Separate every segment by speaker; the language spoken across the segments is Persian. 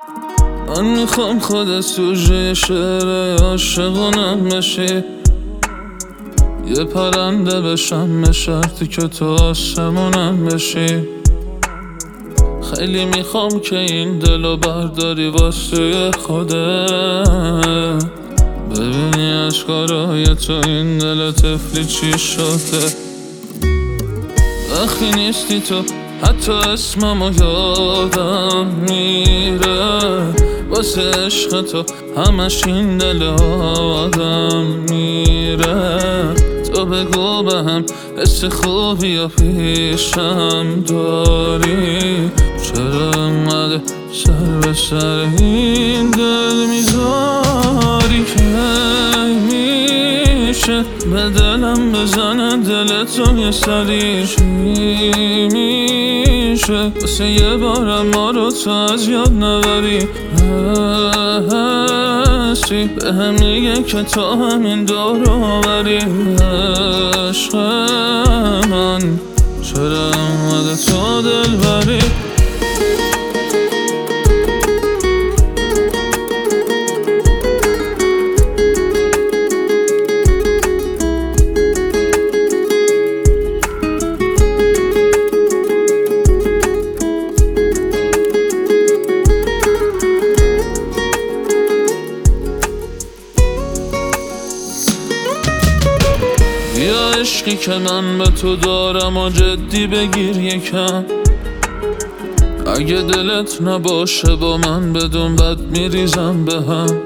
Speaker 1: من میخوام خودت سوژه شعر عاشقونم بشی، یه پرنده بشم به شرطی که تو آسمونم بشی. خیلی میخوام که این دلو برداری واسه خودت، ببینی اشکارای تو این دل طفلی چی شده. وقتی نیستی تو حتی اسممو یادم میره، واسه عشق تو همش این دل آدم میره. تو بگو بهم حس خوبی یا پیشم داری، چرا انقدر سر به سر این دل میذاری؟ که میشه به دلم بزنه دل تو یه سری؟ چی میشه واسه یه بارم ما رو تو از یاد نبری؟ هستی به هم میگه که تو همین دور آوری. عشق من چرا اومده تو دل بری؟ بیا عشقی که من به تو دارم و جدی بگیر یکم، اگه دلت نباشه با من بدون بد میریزم به هم.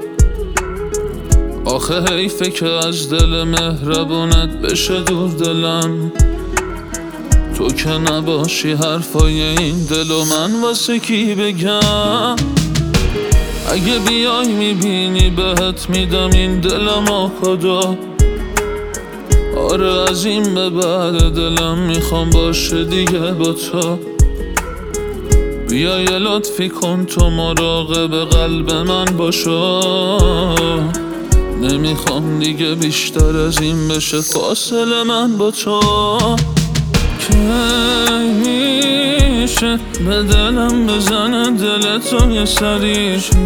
Speaker 1: آخه حیفه که از دل مهربونت بشه دور دلم، تو که نباشی حرفای این دل و من واسه کی بگم؟ اگه بیای میبینی بهت میدم این دلم آخدا. آره از این به بعد دلم میخوام باشه دیگه با تو. بیا یه لطفی کن تو مراقب قلب من باشو، نمیخوام دیگه بیشتر از این بشه فاصله من با تو. که میشه به دلم بزنه دل تو یه سری؟ چی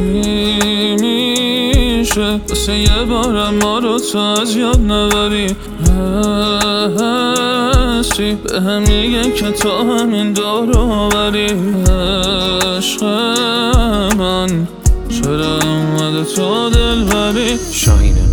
Speaker 1: میشه واسه یه بارم ما رو تو از یاد نبری؟ هستی به هم میگه که تو همین دور آوری. عشق من چرا اومده تو دل بری؟
Speaker 2: شاهینه